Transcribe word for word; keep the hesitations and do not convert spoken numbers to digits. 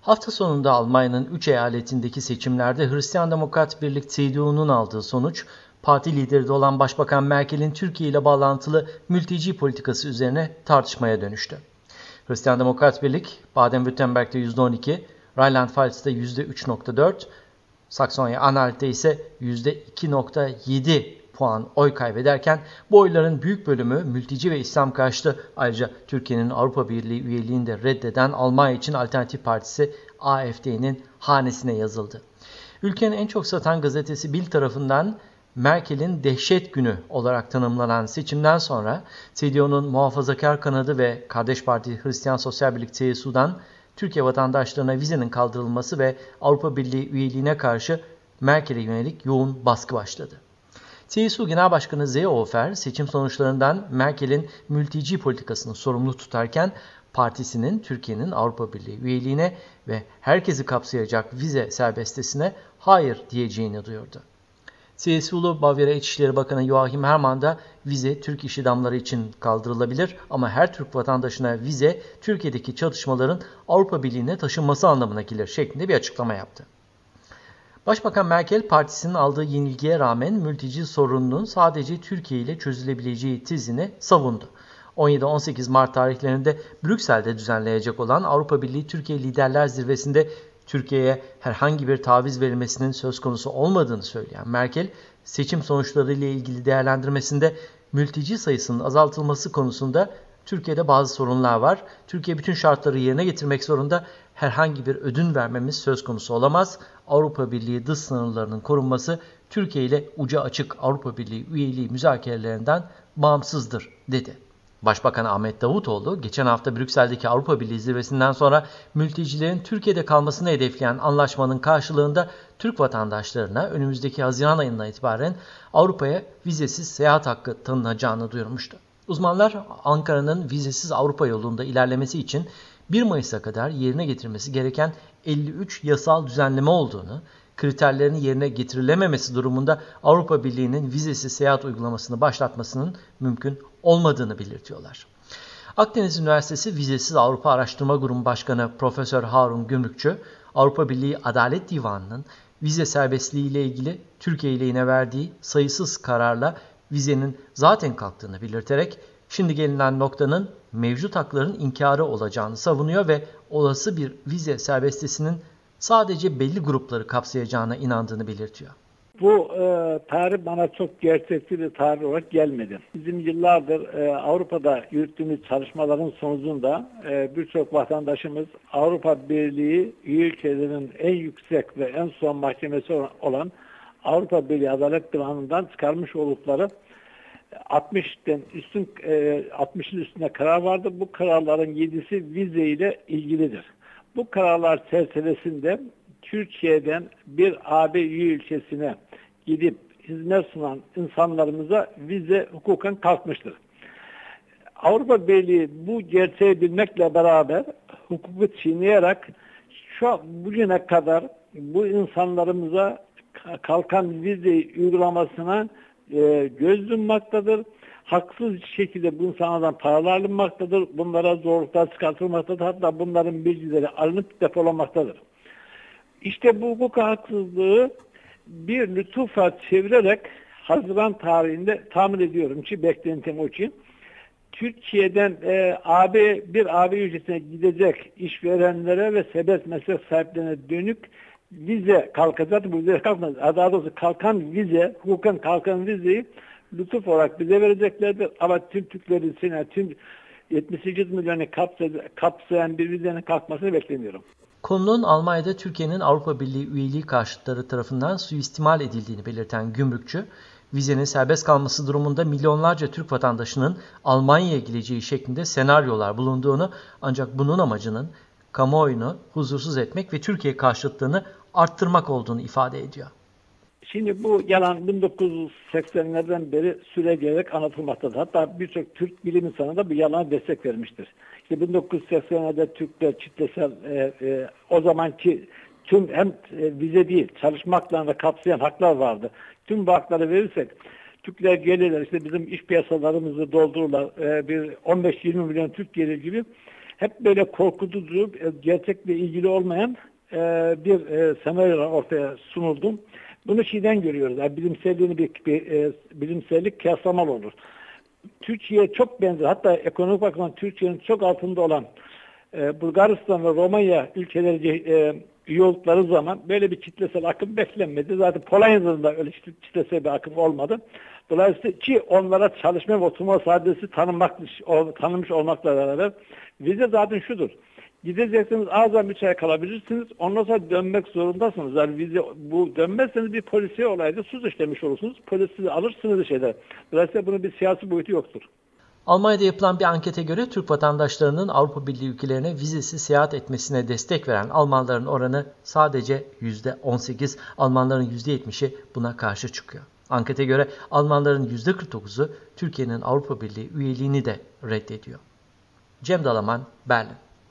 Hafta sonunda Almanya'nın üç eyaletindeki seçimlerde Hristiyan Demokrat Birlik C D U'nun aldığı sonuç, parti lideri de olan Başbakan Merkel'in Türkiye ile bağlantılı mülteci politikası üzerine tartışmaya dönüştü. Hristiyan Demokrat Birlik, Baden-Württemberg'de yüzde on iki, Rheinland-Pfalz'da yüzde üç virgül dört, Saksonya-Anhalt'te ise yüzde iki virgül yedi puan oy kaybederken bu oyların büyük bölümü mülteci ve İslam karşıtı, ayrıca Türkiye'nin Avrupa Birliği üyeliğini de reddeden Almanya için Alternatif Partisi A F D'nin hanesine yazıldı. Ülkenin en çok satan gazetesi Bild tarafından Merkel'in dehşet günü olarak tanımlanan seçimden sonra C D U'nun muhafazakar kanadı ve kardeş parti Hristiyan Sosyal Birlik C S U'dan Türkiye vatandaşlarına vizenin kaldırılması ve Avrupa Birliği üyeliğine karşı Merkel'e yönelik yoğun baskı başladı. C S U Genel Başkanı Seehofer seçim sonuçlarından Merkel'in mülteci politikasını sorumlu tutarken partisinin Türkiye'nin Avrupa Birliği üyeliğine ve herkesi kapsayacak vize serbestesine hayır diyeceğini duyurdu. C S U'lu Bavyera İçişleri Bakanı Joachim Herrmann da vize Türk iş adamları için kaldırılabilir ama her Türk vatandaşına vize Türkiye'deki çatışmaların Avrupa Birliği'ne taşınması anlamına gelir şeklinde bir açıklama yaptı. Başbakan Merkel partisinin aldığı yenilgiye rağmen mülteci sorununun sadece Türkiye ile çözülebileceği tezini savundu. on yedi on sekiz Mart tarihlerinde Brüksel'de düzenleyecek olan Avrupa Birliği Türkiye Liderler Zirvesi'nde Türkiye'ye herhangi bir taviz verilmesinin söz konusu olmadığını söyleyen Merkel, seçim sonuçları ile ilgili değerlendirmesinde mülteci sayısının azaltılması konusunda Türkiye'de bazı sorunlar var. Türkiye bütün şartları yerine getirmek zorunda. Herhangi bir ödün vermemiz söz konusu olamaz. Avrupa Birliği dış sınırlarının korunması Türkiye ile ucu açık Avrupa Birliği üyeliği müzakerelerinden bağımsızdır, dedi. Başbakan Ahmet Davutoğlu, geçen hafta Brüksel'deki Avrupa Birliği zirvesinden sonra mültecilerin Türkiye'de kalmasını hedefleyen anlaşmanın karşılığında Türk vatandaşlarına önümüzdeki Haziran ayından itibaren Avrupa'ya vizesiz seyahat hakkı tanınacağını duyurmuştu. Uzmanlar Ankara'nın vizesiz Avrupa yolunda ilerlemesi için bir Mayıs'a kadar yerine getirmesi gereken elli üç yasal düzenleme olduğunu, kriterlerin yerine getirilememesi durumunda Avrupa Birliği'nin vizesiz seyahat uygulamasını başlatmasının mümkün olmadığını belirtiyorlar. Akdeniz Üniversitesi Vizesiz Avrupa Araştırma Grubu Başkanı Profesör Harun Gümrükçü, Avrupa Birliği Adalet Divanı'nın vize serbestliği ile ilgili Türkiye lehine verdiği sayısız kararla vizenin zaten kalktığını belirterek şimdi gelinen noktanın mevcut hakların inkarı olacağını savunuyor ve olası bir vize serbestlisinin sadece belli grupları kapsayacağına inandığını belirtiyor. Bu e, tarih bana çok gerçekçi bir tarih olarak gelmedi. Bizim yıllardır e, Avrupa'da yürüttüğümüz çalışmaların sonucunda e, birçok vatandaşımız Avrupa Birliği üye ülkelerinin en yüksek ve en son mahkemesi olan Avrupa Birliği Adalet Divanı'ndan çıkarmış oldukları altmışın üstün altmışın üstünde karar vardı. Bu kararların yedisi vize ile ilgilidir. Bu kararlar çerçevesinde Türkiye'den bir A B üye ülkesine gidip hizmet sunan insanlarımıza vize hukuken kalkmıştır. Avrupa Birliği bu gerçeği bilmekle beraber hukuku çiğneyerek şu bugüne kadar bu insanlarımıza kalkan vize uygulamasına e, göz yummaktadır. Haksız şekilde bu insanlardan paralar alınmaktadır. Bunlara zorluklar çıkartılmaktadır. Hatta bunların bilgileri alınıp depolanmaktadır. İşte bu hukuk haksızlığı bir lütufa çevirerek Haziran tarihinde tahmin ediyorum ki beklentim o ki Türkiye'den e, A B bir A B ülkesine gidecek işverenlere ve serbest meslek sahiplerine dönük vize kalkacak. Bu vize kalkmaz. Daha doğrusu kalkan vize, hukuken kalkan vizeyi lütuf olarak bize vereceklerdir. Ama tüm Türklerin içine tüm yetmiş sekiz milyonu kapsayan bir vizenin kalkmasını beklemiyorum. Konunun Almanya'da Türkiye'nin Avrupa Birliği üyeliği karşıtları tarafından suistimal edildiğini belirten Gümrükçü, vizenin serbest kalması durumunda milyonlarca Türk vatandaşının Almanya'ya gideceği şeklinde senaryolar bulunduğunu, ancak bunun amacının kamuoyunu huzursuz etmek ve Türkiye karşıtlığını arttırmak olduğunu ifade ediyor. Şimdi bu yalan bin dokuz yüz seksenlerden beri süre gelerek anlatılmaktadır. Hatta birçok Türk bilim insanı da bu yalana destek vermiştir. İşte bin dokuz yüz seksenlerde Türkler kitlesel e, e, o zamanki tüm hem e, vize değil çalışmakla da kapsayan haklar vardı. Tüm bu hakları verirsek Türkler gelirler işte bizim iş piyasalarımızı doldururlar. E, bir on beş yirmi milyon Türk gelir gibi hep böyle korkutucu, gerçekle ilgili olmayan e, bir e, senaryo ortaya sunuldu. Bunu şeyden görüyoruz. Yani bilimselliğini bir, bir e, bilimsellik kıyaslamalı olur. Türkiye'ye çok benzer, hatta ekonomik bakımdan Türkiye'nin çok altında olan e, Bulgaristan ve Romanya ülkeleri e, üye oldukları zaman böyle bir kitlesel akım beklenmedi. Zaten Polonya'da da öyle kitlesel bir akım olmadı. Dolayısıyla ki onlara çalışma ve oturma adresi tanınmak, tanınmış olmakla beraber vize zaten şudur. Gideceksiniz, azam üç ay kalabilirsiniz. Ondan sonra dönmek zorundasınız. Yani vize, bu dönmezseniz bir polisiye olayda suç işlemiş olursunuz. Polis sizi alır, sınır dışı eder. Dolayısıyla bunun bir siyasi boyutu yoktur. Almanya'da yapılan bir ankete göre Türk vatandaşlarının Avrupa Birliği ülkelerine vizesiz seyahat etmesine destek veren Almanların oranı sadece yüzde on sekiz, Almanların yüzde yetmişi buna karşı çıkıyor. Ankete göre Almanların yüzde kırk dokuzu Türkiye'nin Avrupa Birliği üyeliğini de reddediyor. Cem Dalaman, Berlin.